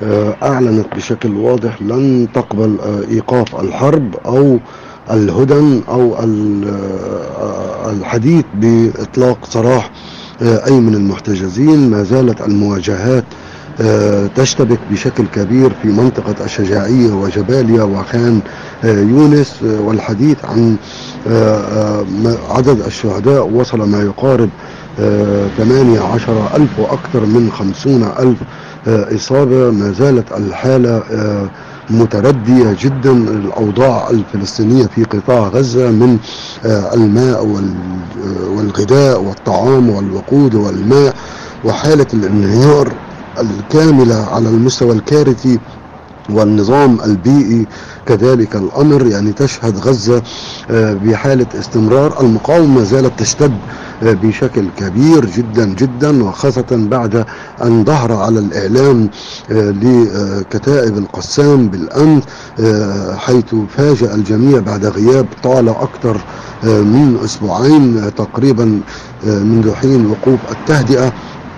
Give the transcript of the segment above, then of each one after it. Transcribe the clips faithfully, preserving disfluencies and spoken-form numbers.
أعلنت بشكل واضح لن تقبل إيقاف الحرب أو الهدن أو الحديث بإطلاق سراح أي من المحتجزين. ما زالت المواجهات تشتبك بشكل كبير في منطقة الشجاعية وجباليا وخان يونس، والحديث عن عدد الشهداء وصل ما يقارب ثمانية عشر ألف وأكثر من خمسين ألف إصابة. ما زالت الحالة متردية جدا. الأوضاع الفلسطينية في قطاع غزة من الماء والغذاء والطعام والوقود والماء وحالة الانهيار الكاملة على المستوى الكارثي، والنظام البيئي كذلك الأمر. يعني تشهد غزة بحالة استمرار. المقاومة ما زالت تشتد بشكل كبير جدا جدا، وخاصة بعد أن ظهر على الإعلام لكتائب القسام بالأمس، حيث فاجأ الجميع بعد غياب طال أكثر من أسبوعين تقريبا منذ حين وقوف التهدئة.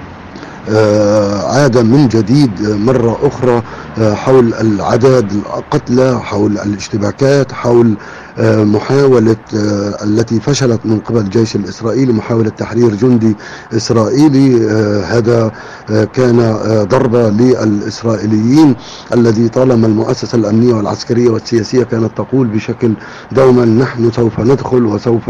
عاد من جديد مرة أخرى حول العدد القتلى، حول الاشتباكات، حول محاولة التي فشلت من قبل الجيش الإسرائيلي، محاولة تحرير جندي إسرائيلي. هذا كان ضربة للإسرائيليين الذي طالما المؤسسة الأمنية والعسكرية والسياسية كانت تقول بشكل دوما نحن سوف ندخل وسوف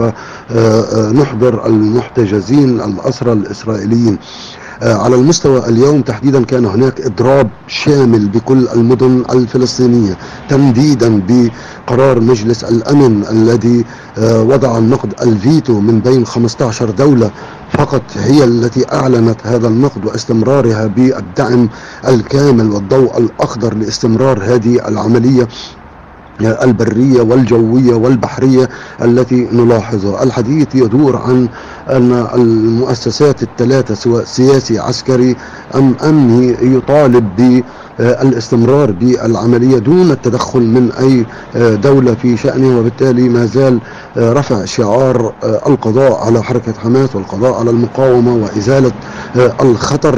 نحضر المحتجزين الأسرى الإسرائيليين. على المستوى اليوم تحديدا كان هناك إضراب شامل بكل المدن الفلسطينية تنديدا بقرار مجلس الأمن الذي وضع النقد الفيتو من بين خمسة عشر دولة فقط هي التي أعلنت هذا النقد واستمرارها بالدعم الكامل والضوء الأخضر لاستمرار هذه العملية البرية والجوية والبحرية التي نلاحظها. الحديث يدور عن أن المؤسسات الثلاثة سواء سياسي عسكري أم أمني يطالب بالاستمرار بالعملية دون التدخل من أي دولة في شأنه، وبالتالي ما زال رفع شعار القضاء على حركة حماس والقضاء على المقاومة وإزالة الخطر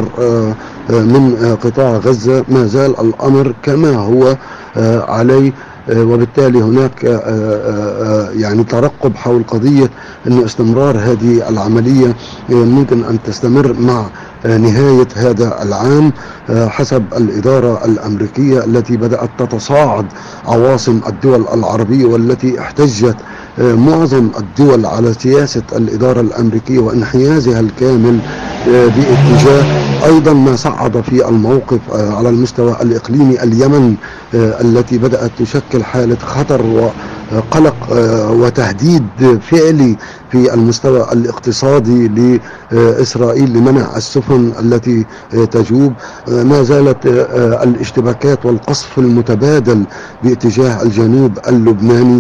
من قطاع غزة. ما زال الأمر كما هو عليه، وبالتالي هناك يعني ترقب حول قضية أن استمرار هذه العملية ممكن أن تستمر مع نهاية هذا العام حسب الإدارة الأمريكية التي بدأت تتصاعد عواصم الدول العربية، والتي احتجت معظم الدول على سياسة الإدارة الأمريكية وانحيازها الكامل باتجاه أيضا ما صعد في الموقف على المستوى الإقليمي اليمن التي بدأت تشكل حالة خطر وقلق وتهديد فعلي في المستوى الاقتصادي لإسرائيل لمنع السفن التي تجوب. ما زالت الاشتباكات والقصف المتبادل باتجاه الجنوب اللبناني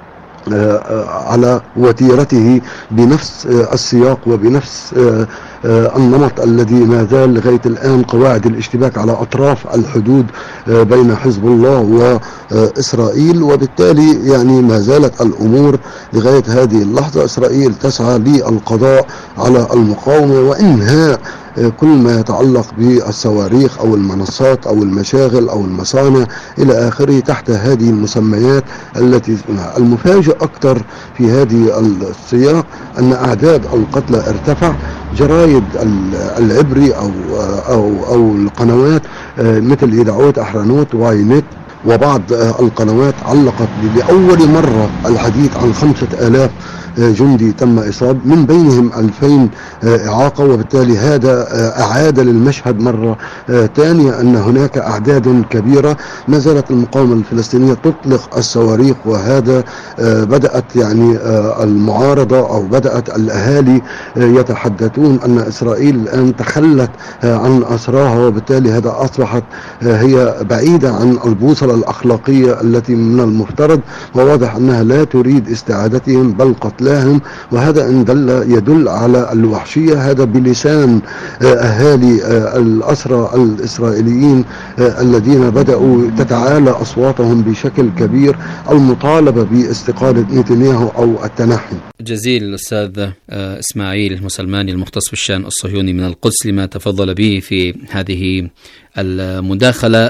على وتيرته بنفس السياق وبنفس النمط الذي ما زال لغاية الآن قواعد الاشتباك على أطراف الحدود بين حزب الله وإسرائيل. وبالتالي يعني ما زالت الأمور لغاية هذه اللحظة إسرائيل تسعى للقضاء على المقاومة وإنهاء كل ما يتعلق بالصواريخ أو المنصات أو المشاغل أو المصانع إلى آخره تحت هذه المسميات التي المفاجئ أكثر في هذه السياق أن أعداد القتلى ارتفع. جرايد العبري أو أو أو القنوات مثل يدعوت أحرنوت واينت وبعض القنوات علقت لأول مرة الحديث عن خمسة آلاف جندي تم إصابة، من بينهم ألفين إعاقة. وبالتالي هذا أعاد للمشهد مرة ثانية أن هناك أعداد كبيرة. ما زالت المقاومة الفلسطينية تطلق الصواريخ، وهذا بدأت يعني المعارضة أو بدأت الأهالي يتحدثون أن إسرائيل الآن تخلت عن أسراها، وبالتالي هذا أصبحت هي بعيدة عن البوصلة الأخلاقية التي من المفترض، وواضح أنها لا تريد استعادتهم بل قتلاهم. وهذا إن دل يدل على الوحشية. هذا بلسان أهالي الأسرى الإسرائيليين الذين بدأوا تتعالى أصواتهم بشكل كبير المطالبة باستقالة نتنياهو أو التنحي. جزيل الأستاذ إسماعيل مسلماني المختص بالشأن الصهيوني من القدس لما تفضل به في هذه المداخلة.